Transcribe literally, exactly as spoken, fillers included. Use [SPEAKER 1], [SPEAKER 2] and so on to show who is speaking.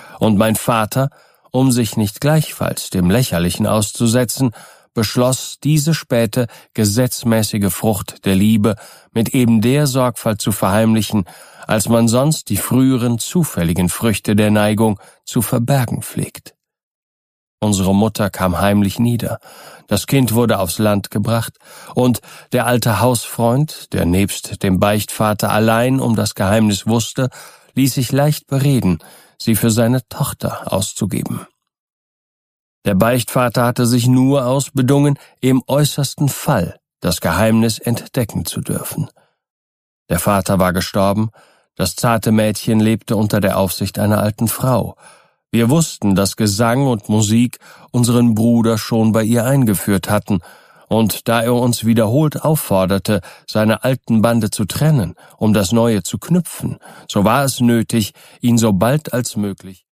[SPEAKER 1] Und mein Vater, um sich nicht gleichfalls dem Lächerlichen auszusetzen, beschloss, diese späte, gesetzmäßige Frucht der Liebe mit eben der Sorgfalt zu verheimlichen, als man sonst die früheren zufälligen Früchte der Neigung zu verbergen pflegt. Unsere Mutter kam heimlich nieder, das Kind wurde aufs Land gebracht, und der alte Hausfreund, der nebst dem Beichtvater allein um das Geheimnis wusste, ließ sich leicht bereden, sie für seine Tochter auszugeben. Der Beichtvater hatte sich nur ausbedungen, im äußersten Fall das Geheimnis entdecken zu dürfen. Der Vater war gestorben, das zarte Mädchen lebte unter der Aufsicht einer alten Frau. Wir wussten, dass Gesang und Musik unseren Bruder schon bei ihr eingeführt hatten, und da er uns wiederholt aufforderte, seine alten Bande zu trennen, um das Neue zu knüpfen, so war es nötig, ihn so bald als möglich